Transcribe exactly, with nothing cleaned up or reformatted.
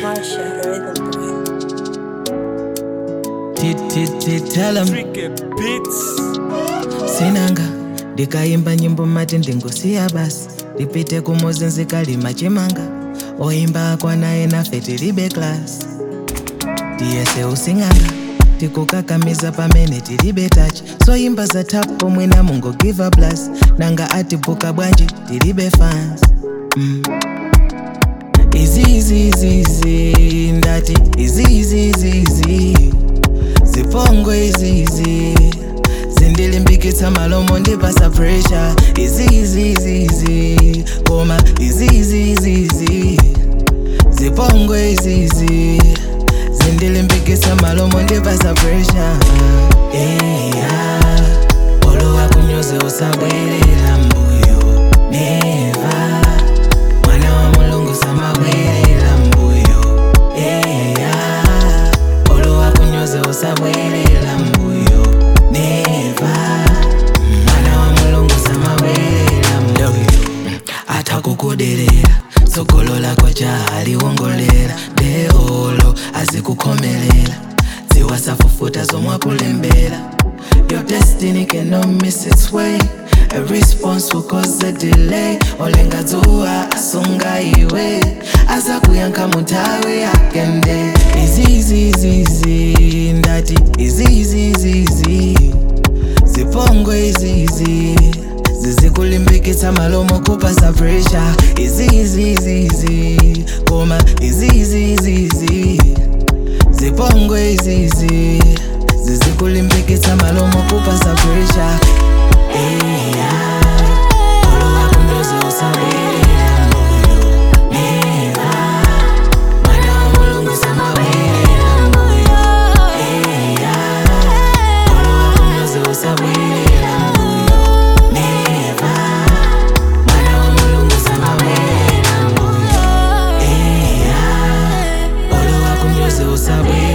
Marsha, the rhythm boy. Tell him Sinanga ndikaimba nyimbo mati ndingosiya basi ndipite kumuzi nzikalima chimanga oimba kwanaye nafe tilibe class tiyese usinganga tikukakamiza pamene tilibe touch so imba za tap pomwe na mungo give a blast nanga atibuka bwanji tilibe fans mm. Easy, easy, easy, easy, ndati easy, easy, easy, easy. Zipongo easy, easy. Zindilimbikitsa malomo ndipasa pressure easy, easy, easy, easy. Koma easy, easy, easy, easy. Zipongo easy, easy. Zindilimbikitsa malomo ndipasa pressure hey, yeah. Olo wakunyoze usabwelela mbuyo never mwana wa mulungu samabwelela mbuyo hey, yeah. Olo wakunyoze usabwelela mbuyo never mwana wa mulungu samabwelela mbuyo atakukuderera sokolo lako chaliwongolera deolo azikukhomelela ziwasafufuta zomwakulembera. Your destiny cannot miss its way. A response will cause a delay. Olenga zuwa asunga iwe aza kuyanka mutawe yakende. Easy, easy, easy, easy. Ndati easy, easy, easy, easy. Zipongo easy, easy. Zizikulimbikitsa malomo kupasa pressure easy, easy, easy, easy. Koma easy, easy, easy, easy. Zipongo easy, easy. Zizikulimbikitsa malomo kupasa pressure hey, yeah. Olo wakunyoze usabwelela mbuyo never mwana wa mulungu samabwelela mbuyo hey, yeah. Olo wakunyoze usabwelela mbuyo never mwana wa mulungu samabwelela mbuyo hey, yeah. Olo wakunyoze usabwelela